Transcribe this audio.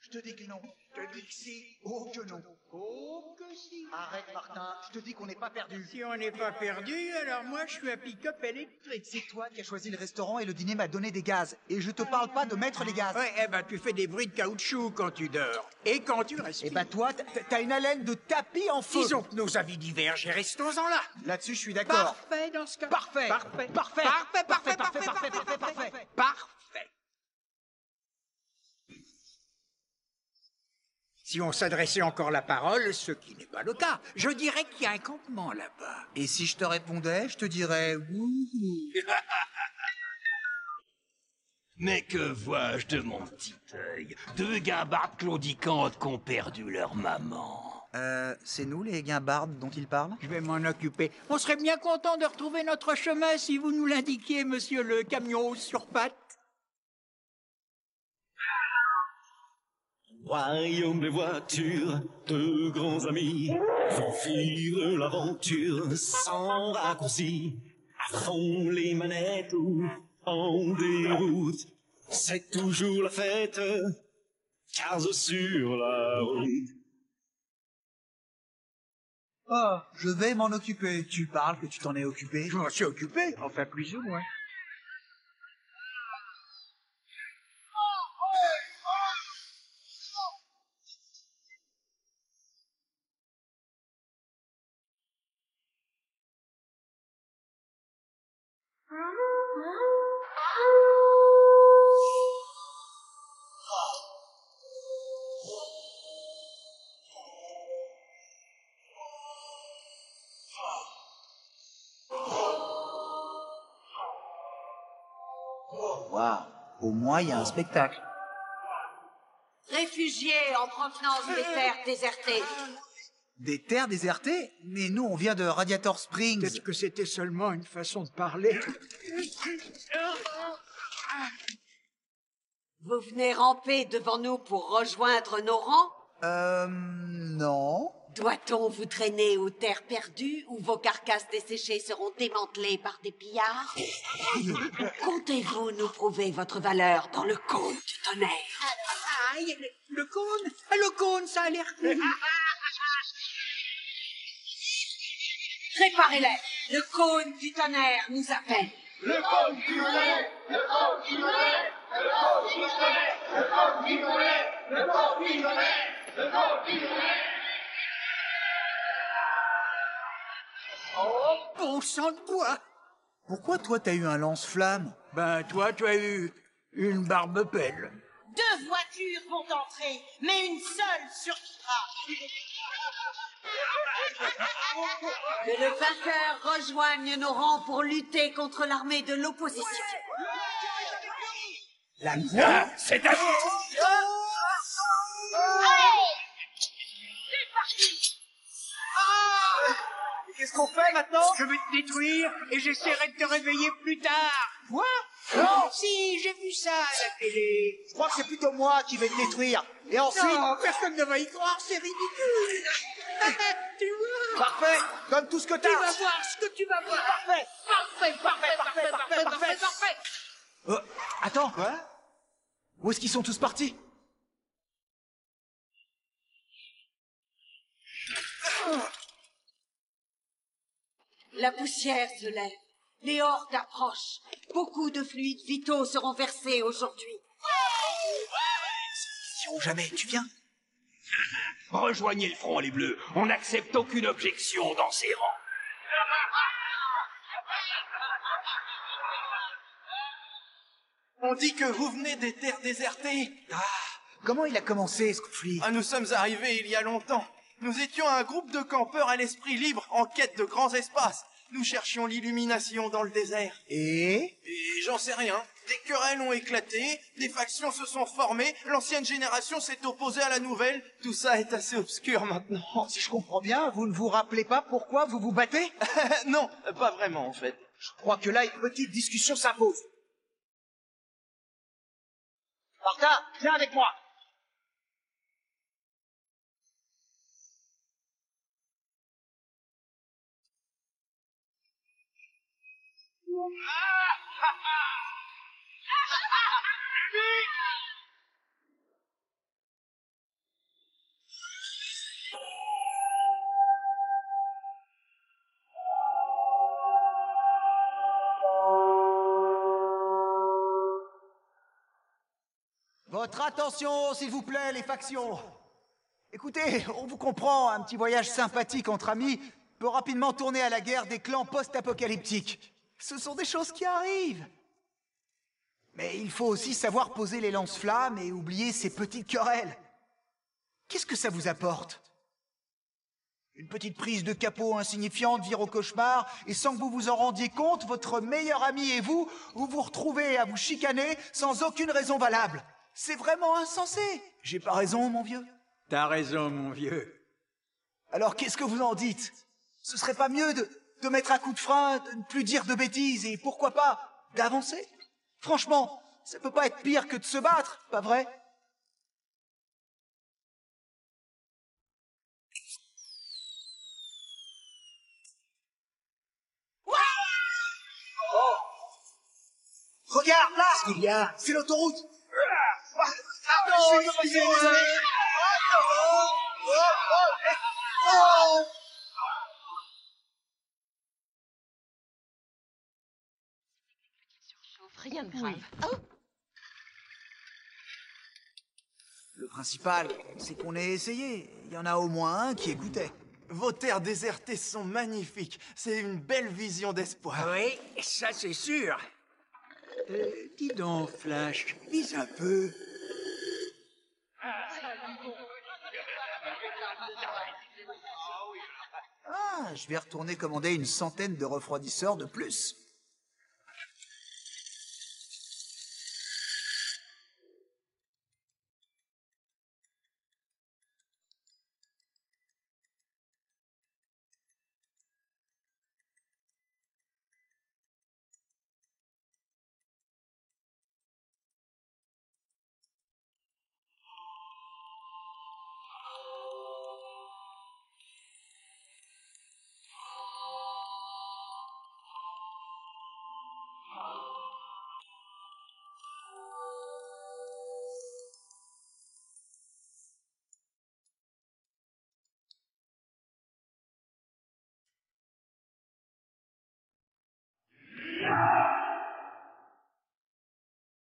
Je te dis que non. Je te dis que si. Oh que non. Oh que si. Arrête, Martin. Je te dis qu'on n'est pas perdu. Si on n'est pas perdu, alors moi je suis un pick-up électrique. C'est toi qui as choisi le restaurant et le dîner m'a donné des gaz. Et je te parle pas de mettre les gaz. Ouais, eh ben tu fais des bruits de caoutchouc quand tu dors. Et quand tu respires. Eh ben toi, t'as une haleine de tapis en feu. Disons que nos avis divergent et restons-en là. Là-dessus, je suis d'accord. Parfait dans ce cas. Parfait. Parfait. Parfait. Parfait, parfait, Parfait, parfait, parfait, parfait. Parfait. Si on s'adressait encore la parole, ce qui n'est pas le cas, je dirais qu'il y a un campement là-bas. Et si je te répondais, je te dirais oui. Mais que vois-je de mon petit œil? Deux guimbardes claudicantes qui ont perdu leur maman. C'est nous les guimbardes dont il parle? Je vais m'en occuper. On serait bien content de retrouver notre chemin si vous nous l'indiquiez, monsieur le camion sur pattes. Royaume des voitures, deux grands amis vont vivre l'aventure sans raccourci. À fond les manettes ou en déroute, c'est toujours la fête, car sur la route. Oh, je vais m'en occuper. Tu parles que tu t'en es occupé? Je m'en suis occupé, enfin plus ou moins. Waouh, au moins il y a un spectacle. Réfugiés en provenance des terres désertées. Des terres désertées? Mais nous, on vient de Radiator Springs. Peut-être que c'était seulement une façon de parler. Vous venez ramper devant nous pour rejoindre nos rangs? Non. Doit-on vous traîner aux terres perdues où vos carcasses desséchées seront démantelées par des pillards? Comptez-vous nous prouver votre valeur dans le cône du tonnerre? Aïe, le cône. Ah, le cône, ça a l'air cool. Préparez-les. Le cône du tonnerre nous appelle. Le cône du tonnerre, le cône du tonnerre, le cône du tonnerre, le cône du tonnerre, le cône du tonnerre, le cône du tonnerre. Oh, bon sang de bois. Pourquoi toi t'as eu un lance-flamme? Ben, toi, tu as eu une barbe-pelle. Deux voitures vont entrer, mais une seule survivra. Que le vainqueur rejoigne nos rangs pour lutter contre l'armée de l'opposition. La quoi? C'est à vous! Qu'est-ce qu'on fait maintenant? Je vais te détruire et j'essaierai de te réveiller plus tard. Quoi? Non! Si, j'ai vu ça à la télé. Je crois que c'est plutôt moi qui vais te détruire. Et ensuite... Non, personne ne va y croire, c'est ridicule. Tu vois? Parfait! Donne tout ce que Tu vas t'as! voir ce que tu vas voir. Parfait! Parfait. Attends! Quoi? Où est-ce qu'ils sont tous partis? La poussière se lève. Les hordes approchent. Beaucoup de fluides vitaux seront versés aujourd'hui. Si jamais, tu viens? Rejoignez le front, les Bleus. On n'accepte aucune objection dans ces rangs. On dit que vous venez des terres désertées. Comment il a commencé ce conflit? Ah, nous sommes arrivés il y a longtemps. Nous étions un groupe de campeurs à l'esprit libre en quête de grands espaces. Nous cherchions l'illumination dans le désert. Et J'en sais rien. Des querelles ont éclaté, des factions se sont formées, l'ancienne génération s'est opposée à la nouvelle. Tout ça est assez obscur maintenant. si je comprends bien, vous ne vous rappelez pas pourquoi vous vous battez? Non, pas vraiment en fait. Je crois que là, une petite discussion s'impose. Martin, viens avec moi. Votre attention, s'il vous plaît, les factions. Écoutez, on vous comprend, un petit voyage sympathique entre amis peut rapidement tourner à la guerre des clans post-apocalyptiques. Ce sont des choses qui arrivent. Mais il faut aussi savoir poser les lance-flammes et oublier ces petites querelles. Qu'est-ce que ça vous apporte? Une petite prise de capot insignifiante vire au cauchemar, et sans que vous vous en rendiez compte, votre meilleur ami et vous vous retrouvez à vous chicaner sans aucune raison valable. C'est vraiment insensé. J'ai pas raison, mon vieux? T'as raison, mon vieux. Alors qu'est-ce que vous en dites? Ce serait pas mieux de mettre un coup de frein, de ne plus dire de bêtises, et pourquoi pas d'avancer? Franchement, ça peut pas être pire que de se battre, pas vrai? Regarde là ce qu'il y a, c'est l'autoroute. Non, je suis désolé. Rien de grave. Le principal, c'est qu'on ait essayé. Il y en a au moins un qui écoutait. Vos terres désertées sont magnifiques. C'est une belle vision d'espoir. Oui, ça c'est sûr. Dis donc, Flash, vise un peu. Ah, je vais retourner commander une centaine de refroidisseurs de plus.